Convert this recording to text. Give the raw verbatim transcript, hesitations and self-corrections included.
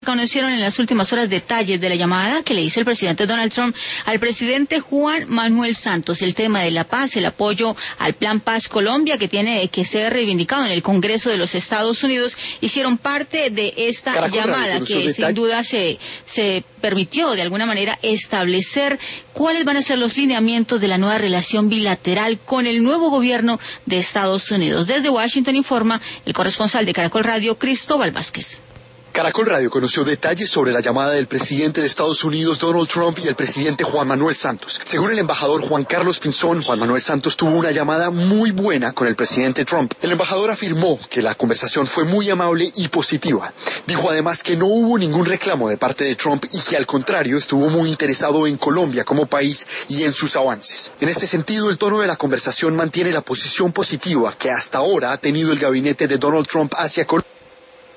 conocieron en las últimas horas detalles de la llamada que le hizo el presidente Donald Trump al presidente Juan Manuel Santos. El tema de la paz, el apoyo al Plan Paz Colombia, que tiene que ser reivindicado en el Congreso de los Estados Unidos, hicieron parte de esta Caracol llamada que sin duda se, se permitió de alguna manera establecer cuáles van a ser los lineamientos de la nueva relación bilateral con el nuevo gobierno de Estados Unidos. Desde Washington informa el corresponsal de Caracol Radio, Cristóbal Vázquez. Caracol Radio conoció detalles sobre la llamada del presidente de Estados Unidos, Donald Trump, y el presidente Juan Manuel Santos. Según el embajador Juan Carlos Pinzón, Juan Manuel Santos tuvo una llamada muy buena con el presidente Trump. El embajador afirmó que la conversación fue muy amable y positiva. Dijo además que no hubo ningún reclamo de parte de Trump y que al contrario estuvo muy interesado en Colombia como país y en sus avances. En este sentido, el tono de la conversación mantiene la posición positiva que hasta ahora ha tenido el gabinete de Donald Trump hacia Colombia.